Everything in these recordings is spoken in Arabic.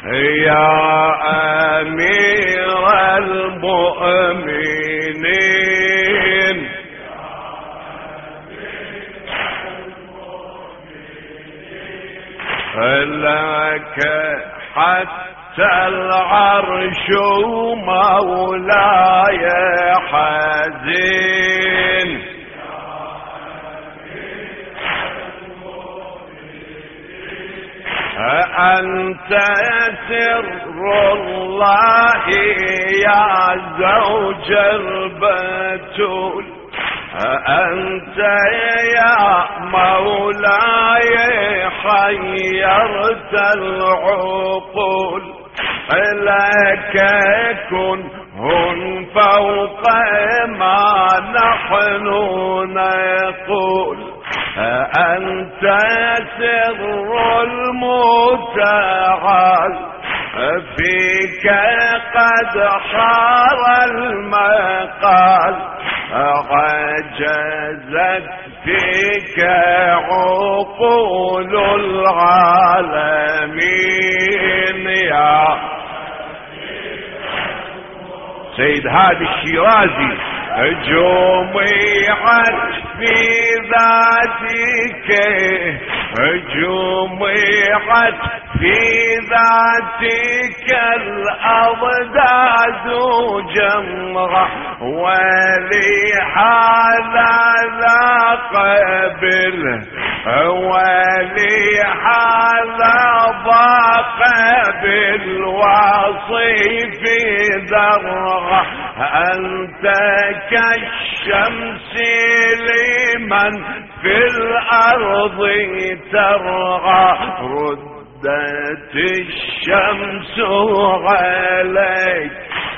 يا أمير المؤمنين لك حتى العرش مولاي حزين أنت سر الله يا زوج البتول أنت يا مولاي حيرت العقول لك كنهن فوق ما نحن نقول أنت سر المتعال فيك قد حار المقال عجزت فيك عقول العالمين يا سيد هادي الشيرازي جمعت في ذاتك جمعت في ذاتك الأضداد جمرة ولهذا لا قبل ولهذا ضاق بالوصيف ذرة أنت كالشمس لمن في الأرض ترعى ردت الشمس عليك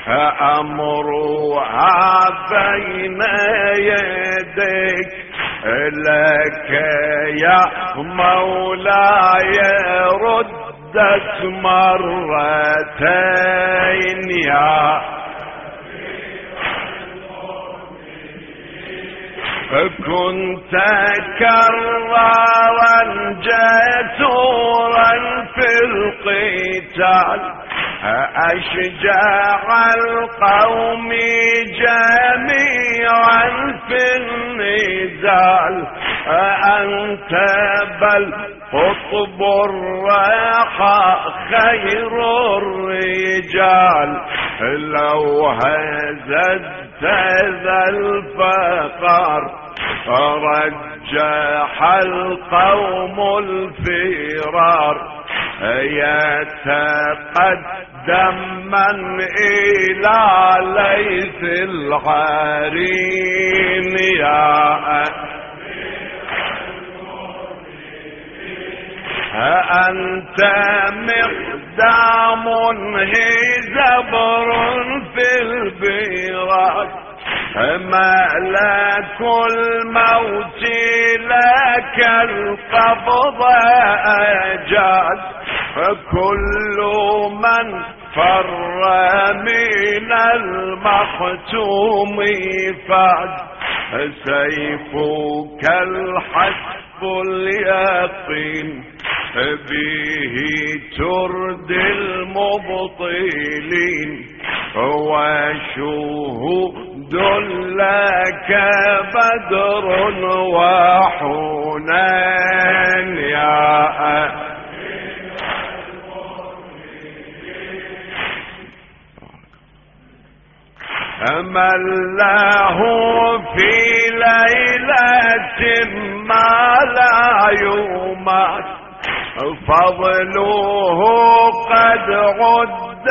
أمرها بين يديك لك يا مولاي ردت مرتين يا كنت كرارا جسورا في القتال أشجاع القوم جميعا في النزال أنت بل قطب الراحة خير الرجال لو هززت ذا الفقر رجح القوم الفرار يتقدم من إلى ليث العرين يا أنت مقدام هي زبر في البراق ملك الموت لك القبض أجاز كل من فر من المختوم فاز سيفك الحسب اليقين به تردي المبطلين وشهود لك بدر وحنان يا من له في ليلة ما لا يمات فضله قد عد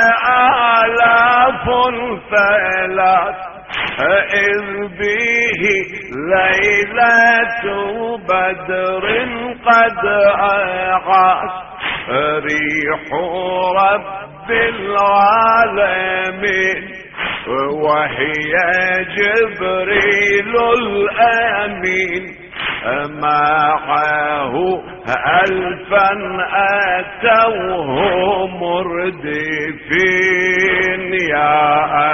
آلاف ثلاث إذ به ليلة بدر قد أعاد ريح رب العالمين وهي جبريل الأمين معه ألفا أتوه مردفين يا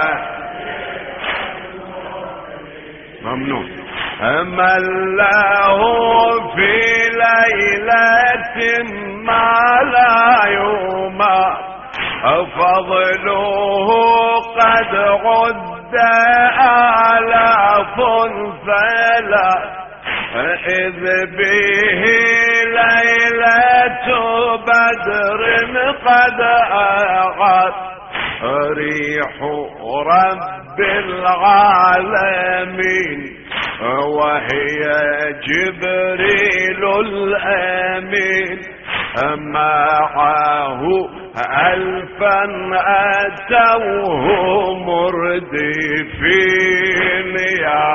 ممنون من له في ليلة ما لا يمات فضله قد عد آلاف فلا إذ به ليلة بدر قد أغت ريح رب العالمين وهي جبريل الأمين معه ألفا أتوه مردفين يا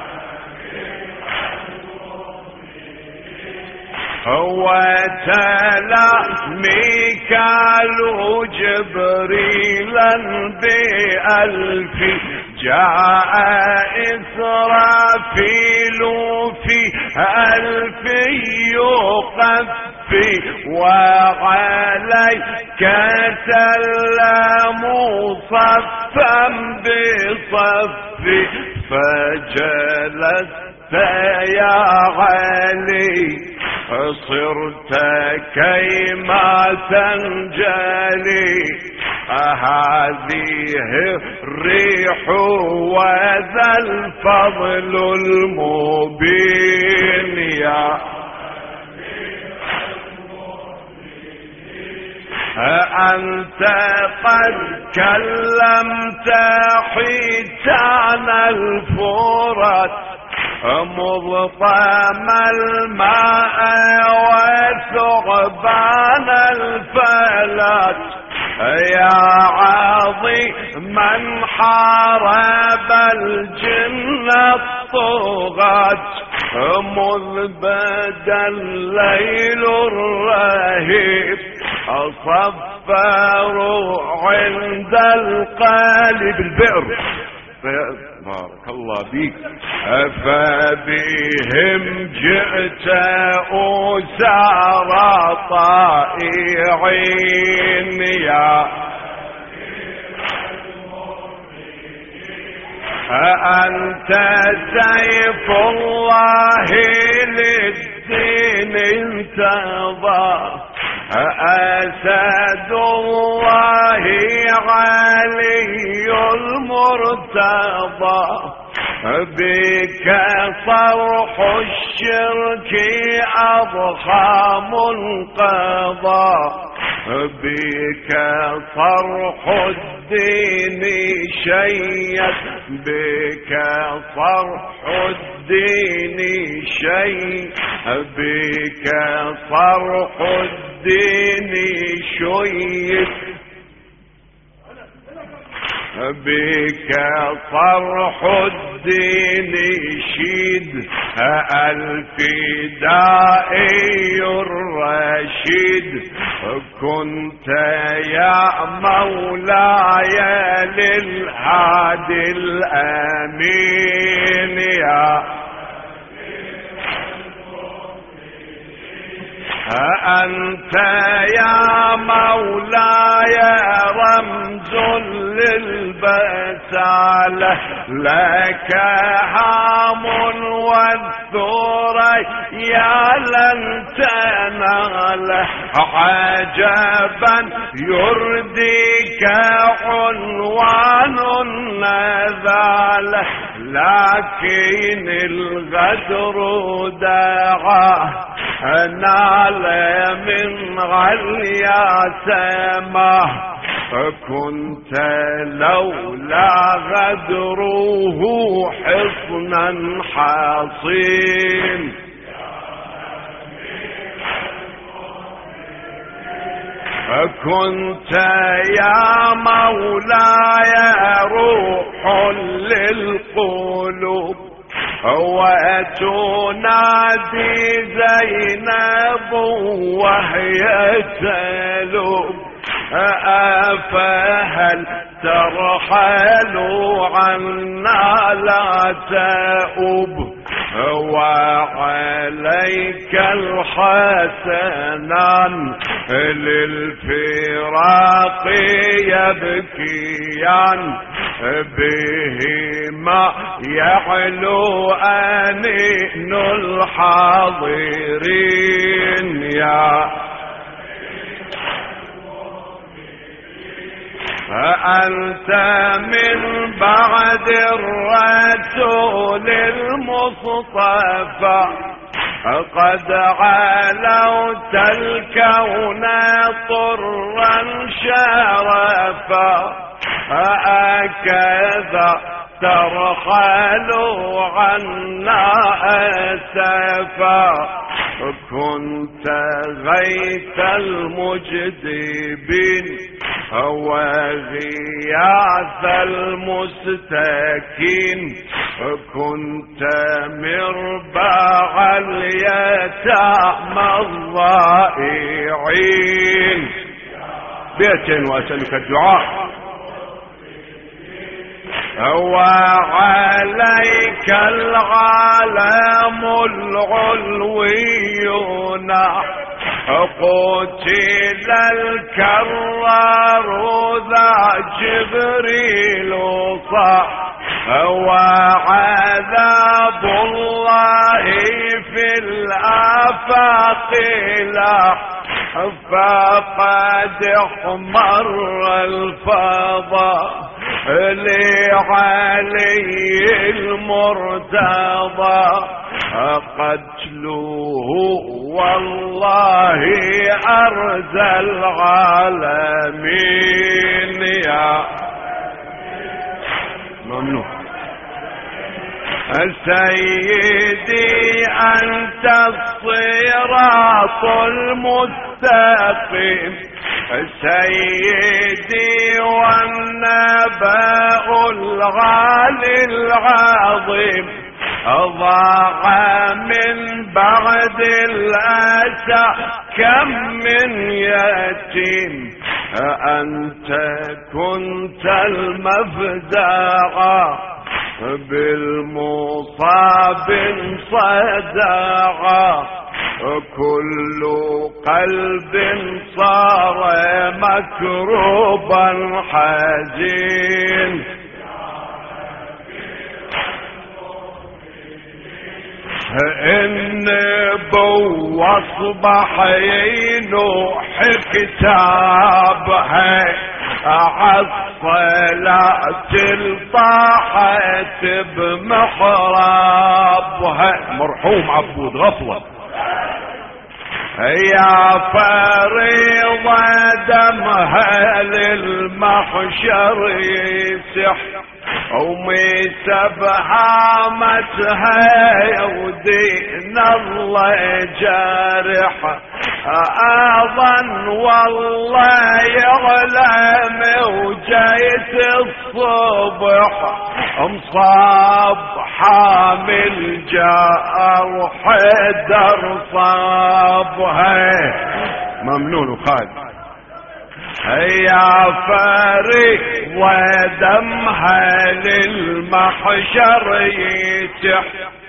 وتلا ميكال جبريلا بألف جاء إسرافيل في ألف يقفي وعليك سلام صفا بصف فجلست يا علي صرت كيما تنجلي هذه الريح وذا الفضل المبين يا أنت قد كلمت حيتان الفرات مضطام الماء وثعبان الفلات يا عظيما حارب الجن الطغاة مذ بدا الليل الرهيب صفروا عند القالب البئر بارك الله بيك فبهم جئت أسارى طائعين يا أنت سيف الله للدين انتظر أسد الله علي المرتضى بك صرح الشرك أضحى منقضى بك صرح الدين شيد بك صرح الدين شيد بك صرح الدين شيد بك صرح الدين شيد الفدائي الرشيد كنت يا مولاي للهادي الأمين يا أنت يا مولاي رمز للبسالة لك هام والثريا لن تنال عجبا يرديك عنوان النذالة لكن الغدر دعاه نال من عليا سماه كنت لولا غدره حصنا حصين كنت يا مولاي روح للقلوب وتنادي زينب وهي تلوم أفهل ترحل عنا لا تؤب وعليك الحسنان للفراق يبكيان بهما يعلو أنين الحاضرين يا أنت من بعد الرسول المصطفى قد علوت الكون طرا شرفا هكذا ترحل عنا أسفا كنت غيث المجدبين وغياث المستكين كنت مربع اليتامى الضائعين. بيتين وأسألك الدعاء. وعليك العالم العلويون قتل الكرار ذا جبريل صح وعذاب الله في الآفاق لاح فقد احمر الفضاء لعلي المرتضى قتله والله أرزى العالمين. يا ممنوع سيدي أنت الصراط المستقيم سيدي والنبأ العالي العظيم ضاع من بعد الأسى كم من يتيم أنت كنت المفزع بالمصاب صدع كل قلب صار مكروبا حزين. النبو اصبح ينوح كتابها عالصلاة الطاحت بمحرابها. مرحوم عبود غفوة يا فريضة دمها للمحشر يسح ومسبها متها ودين الله جارح اظن والله يعلم وجيت الصبح مصاب حامل جار حدر صابها. ممنون وخالد يا فريق ودمها للمحشر يتح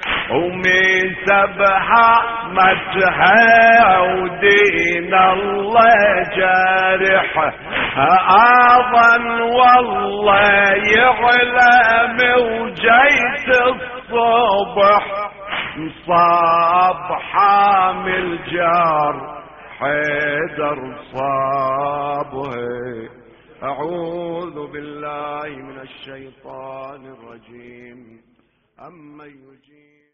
ومسبها متها ودين الله جارح اظن والله يعلم وجيت الصبح مصاب حامل جار حيدر صابه. أعوذ بالله من الشيطان الرجيم. أمن يجيب